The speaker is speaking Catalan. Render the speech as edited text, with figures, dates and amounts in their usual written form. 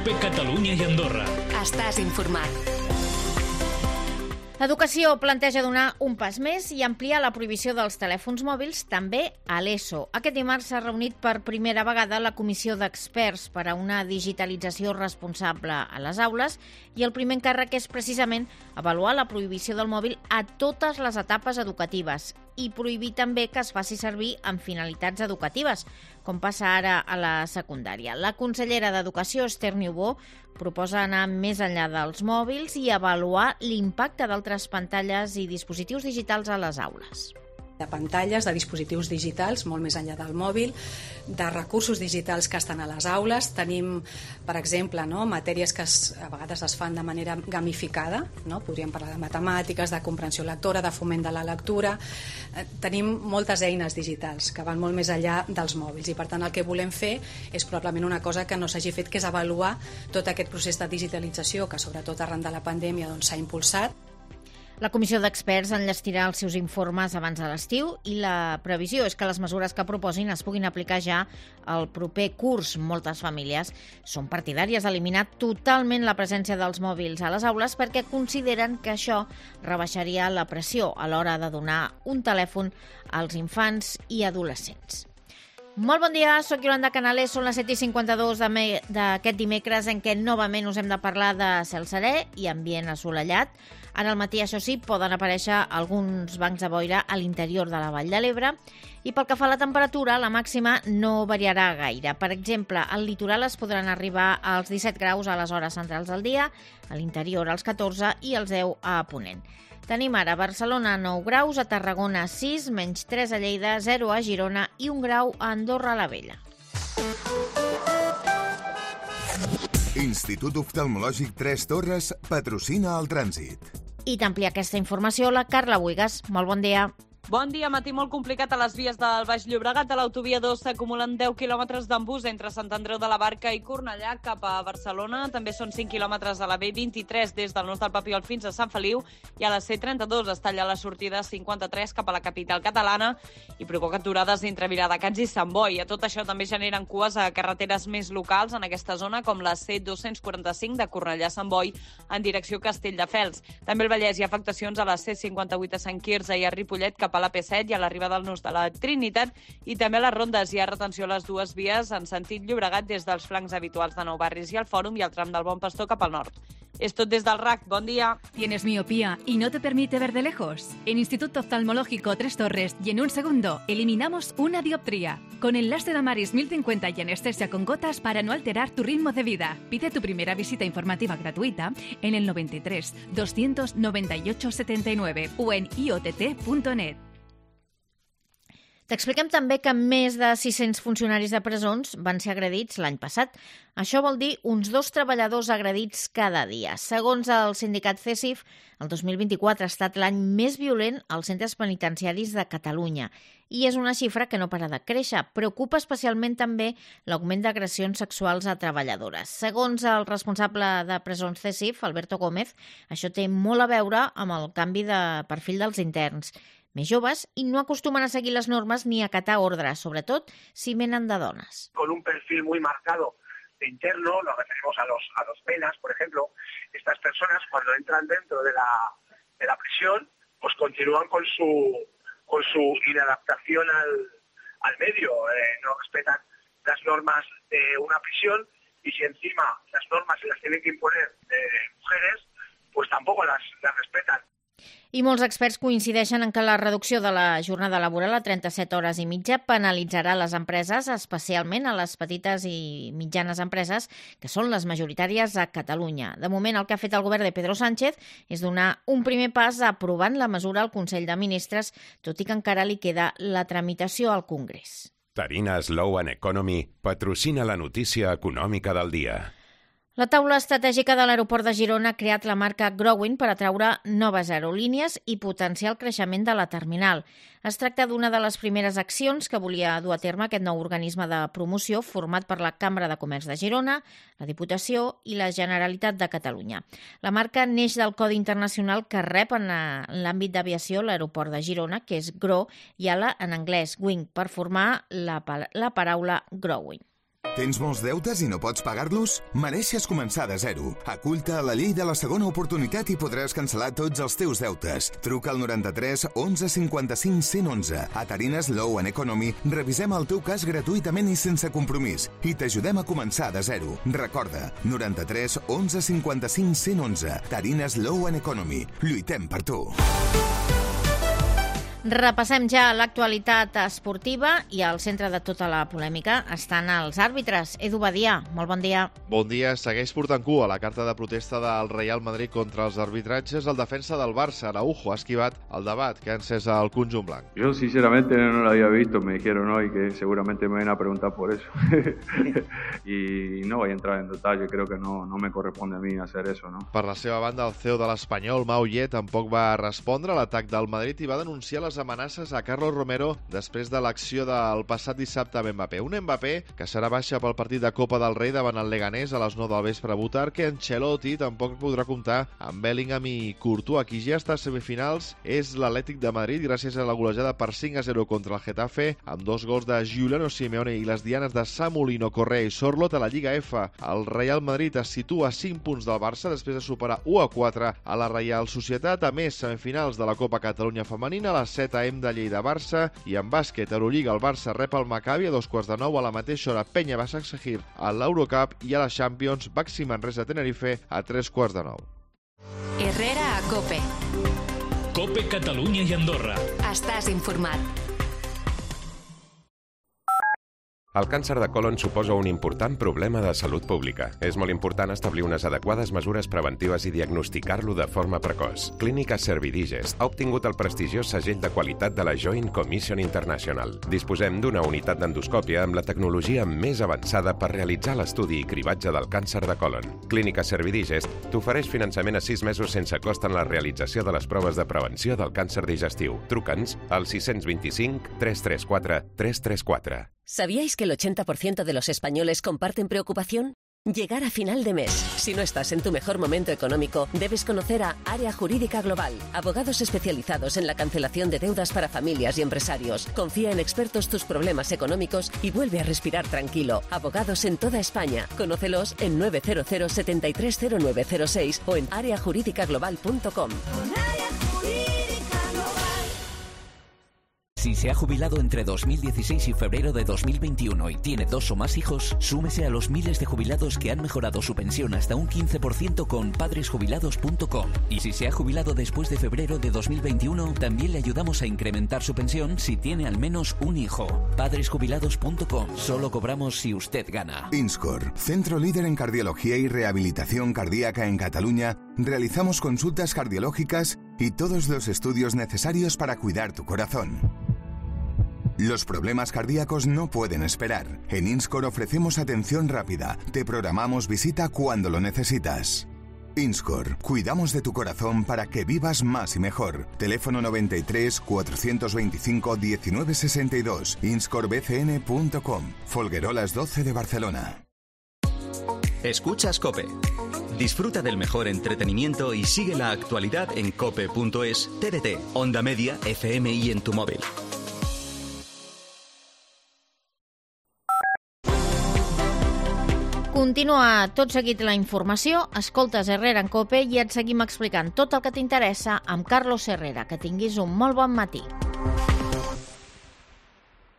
COPE Catalunya i Andorra. Estàs informat. L'educació planteja donar un pas més i ampliar la prohibició dels telèfons mòbils també a l'ESO. Aquest dimarts s'ha reunit per primera vegada la Comissió d'Experts per a una digitalització responsable a les aules i el primer encàrrec és precisament avaluar la prohibició del mòbil a totes les etapes educatives i prohibir també que es faci servir amb finalitats educatives, com passa ara a la secundària. La consellera d'Educació, Esther Niubó, proposa anar més enllà dels mòbils i avaluar l'impacte d'altres pantalles i dispositius digitals a les aules. De pantalles, de dispositius digitals, molt més enllà del mòbil, de recursos digitals que estan a les aules. Tenim, per exemple, matèries que a vegades es fan de manera gamificada, podríem parlar de matemàtiques, de comprensió lectora, de foment de la lectura. Tenim moltes eines digitals que van molt més enllà dels mòbils i, per tant, el que volem fer és probablement una cosa que no s'hagi fet, que és avaluar tot aquest procés de digitalització que, sobretot arran de la pandèmia, s'ha impulsat. La comissió d'experts enllestirà els seus informes abans de l'estiu i la previsió és que les mesures que proposin es puguin aplicar ja al proper curs. Moltes famílies són partidàries d'eliminar totalment la presència dels mòbils a les aules perquè consideren que això rebaixaria la pressió a l'hora de donar un telèfon als infants i adolescents. Molt bon dia, soc Yolanda Canales, són les 7:52 d'aquest dimecres en què novament us hem de parlar de cel serè i ambient assolellat. Ara al matí, això sí, poden aparèixer alguns bancs de boira a l'interior de la Vall de l'Ebre i pel que fa a la temperatura, la màxima no variarà gaire. Per exemple, al litoral es podran arribar als 17 graus a les hores centrals del dia, a l'interior als 14 i als 10 a Ponent. Tenim ara a Barcelona 9 graus, a Tarragona 6, menys 3 a Lleida, 0 a Girona i 1 grau a Andorra la Vella. Institut Oftalmològic Tres Torres patrocina el trànsit. I t'amplia aquesta informació la Carla Buigas. Molt bon dia. Bon dia, matí molt complicat a les vies del Baix Llobregat. A l'autovia 2 s'acumulen 10 quilòmetres d'embús entre Sant Andreu de la Barca i Cornellà cap a Barcelona. També són 5 quilòmetres a la B23 des del Nus del Papiol fins a Sant Feliu i a la C32 es talla la sortida 53 cap a la capital catalana i provoca aturades entre Viladecans i Sant Boi. A tot això també generen cues a carreteres més locals en aquesta zona com la C245 de Cornellà a Sant Boi en direcció Castelldefels. També al Vallès hi ha afectacions a la C58 a Sant Quirze i a Ripollet cap a la P7 i a l'arribada al Nus de la Trinitat i també a les rondes hi ha retenció a les dues vies en sentit Llobregat des dels flancs habituals de Nou Barris i el Fòrum i el tram del Bon Pastor cap al nord. És tot des del RAC. Bon dia. ¿Tienes miopía y no te permite ver de lejos? En Instituto Oftalmológico Tres Torres y en un segundo eliminamos una dioptría con el láser Amaris 1050 y anestesia con gotas para no alterar tu ritmo de vida. Pide tu primera visita informativa gratuita en el 93 298 79 o en iott.net. T'expliquem també que més de 600 funcionaris de presons van ser agredits l'any passat. Això vol dir uns 2 treballadors agredits cada dia. Segons el sindicat CESIF, el 2024 ha estat l'any més violent als centres penitenciaris de Catalunya i és una xifra que no para de créixer. Preocupa especialment també l'augment d'agressions sexuals a treballadores. Segons el responsable de presons CESIF, Alberto Gómez, això té molt a veure amb el canvi de perfil dels interns. Més joves y no acostumbran a seguir las normas ni a acatar ordres, sobretot si venen de dones. Con un perfil muy marcado de interno, nos referimos a los penas, por ejemplo, estas personas cuando entran dentro de la prisión, pues continúan con su inadaptación al medio, no respetan las normas de una prisión y si encima las normas se las tienen que imponer mujeres, pues tampoco las respetan. I molts experts coincideixen en que la reducció de la jornada laboral a 37 hores i mitja penalitzarà les empreses, especialment a les petites i mitjanes empreses, que són les majoritàries a Catalunya. De moment, el que ha fet el govern de Pedro Sánchez és donar un primer pas aprovant la mesura al Consell de Ministres, tot i que encara li queda la tramitació al Congrés. Tarina Slow and Economy patrocina la notícia econòmica del dia. La taula estratègica de l'aeroport de Girona ha creat la marca Growing per atraure noves aerolínies i potenciar el creixement de la terminal. Es tracta d'una de les primeres accions que volia dur a terme aquest nou organisme de promoció format per la Cambra de Comerç de Girona, la Diputació i la Generalitat de Catalunya. La marca neix del codi internacional que rep en l'àmbit d'aviació l'aeroport de Girona, que és GRO, i ALA en anglès, Wing, per formar la paraula Growing. Tens molts deutes i no pots pagar-los? Mereixes començar de zero. Acull-te a la llei de la segona oportunitat i podràs cancel·lar tots els teus deutes. Truca al 93 11 55 111. A Tarines Law and Economy revisem el teu cas gratuïtament i sense compromís i t'ajudem a començar de zero. Recorda, 93 11 55 111. Tarines Law and Economy. Lluitem per tu. Repassem ja l'actualitat esportiva i al centre de tota la polèmica estan els àrbitres. Edu Badia, molt bon dia. Bon dia. Segueix portant cua la carta de protesta del Real Madrid contra els arbitratges. El defensa del Barça, Araujo, ha esquivat el debat que ha encès el conjunt blanc. Yo sinceramente no lo había visto, me dijeron hoy que seguramente me van a preguntar por eso. Y no voy a entrar en detalle, creo que no me corresponde a mí hacer eso, ¿no? Per la seva banda, el CEO de l'Espanyol, Mau Llet, tampoc va respondre a l'atac del Madrid i va denunciar les amenaces a Carlos Romero després de l'acció del passat dissabte amb Mbappé. Un Mbappé que serà baixa pel partit de Copa del Rei davant el Leganés a les 9 del vespre a Butar, que Ancelotti tampoc podrà comptar amb Bellingham i Courtois. Qui ja està a semifinals és l'Atlètic de Madrid gràcies a la golejada per 5-0 contra el Getafe, amb 2 gols de Giuliano Simeone i les dianes de Samulino, Correa i Sorloth. A la Lliga F, el Real Madrid es situa a 5 punts del Barça després de superar 1-4 a la Reial Societat. A més, semifinals de la Copa Catalunya Femenina, a les 7 AM de Lleida-Barça, i en bàsquet, Euroliga, el Barça rep el Maccabi a 2:15 a la mateixa hora Penya Basaksehir a l'Eurocup i a la Champions Baxi Manresa Tenerife a 3:15. Herrera a COPE. COPE Catalunya i Andorra. Estàs informat. El càncer de colon suposa un important problema de salut pública. És molt important establir unes adequades mesures preventives i diagnosticar-lo de forma precoç. Clínica Servidigest ha obtingut el prestigiós segell de qualitat de la Joint Commission International. Disposem d'una unitat d'endoscòpia amb la tecnologia més avançada per realitzar l'estudi i cribatge del càncer de colon. Clínica Servidigest t'ofereix finançament a 6 mesos sense cost en la realització de les proves de prevenció del càncer digestiu. Truca'ns al 625 334 334. ¿Sabíais que el 80% de los españoles comparten preocupación? Llegar a final de mes. Si no estás en tu mejor momento económico, debes conocer a Área Jurídica Global, abogados especializados en la cancelación de deudas para familias y empresarios. Confía en expertos tus problemas económicos y vuelve a respirar tranquilo. Abogados en toda España. Conócelos en 900 730906 o en areajuridicaglobal.com. Si se ha jubilado entre 2016 y febrero de 2021 y tiene 2 o más hijos, súmese a los miles de jubilados que han mejorado su pensión hasta un 15% con padresjubilados.com. Y si se ha jubilado después de febrero de 2021, también le ayudamos a incrementar su pensión si tiene al menos un hijo. Padresjubilados.com. Solo cobramos si usted gana. Inscor, centro líder en cardiología y rehabilitación cardíaca en Cataluña, realizamos consultas cardiológicas y todos los estudios necesarios para cuidar tu corazón. Los problemas cardíacos no pueden esperar. En Inscor ofrecemos atención rápida. Te programamos visita cuando lo necesitas. Inscor, cuidamos de tu corazón para que vivas más y mejor. Teléfono 93 425 1962. inscorbcn.com. Folguerolas 12 de Barcelona. Escuchas COPE. Disfruta del mejor entretenimiento y sigue la actualidad en cope.es, TDT, Onda Media, FM y en tu móvil. Continua tot seguit la informació, escoltes Herrera en COPE i et seguim explicant tot el que t'interessa amb Carlos Herrera. Que tinguis un molt bon matí.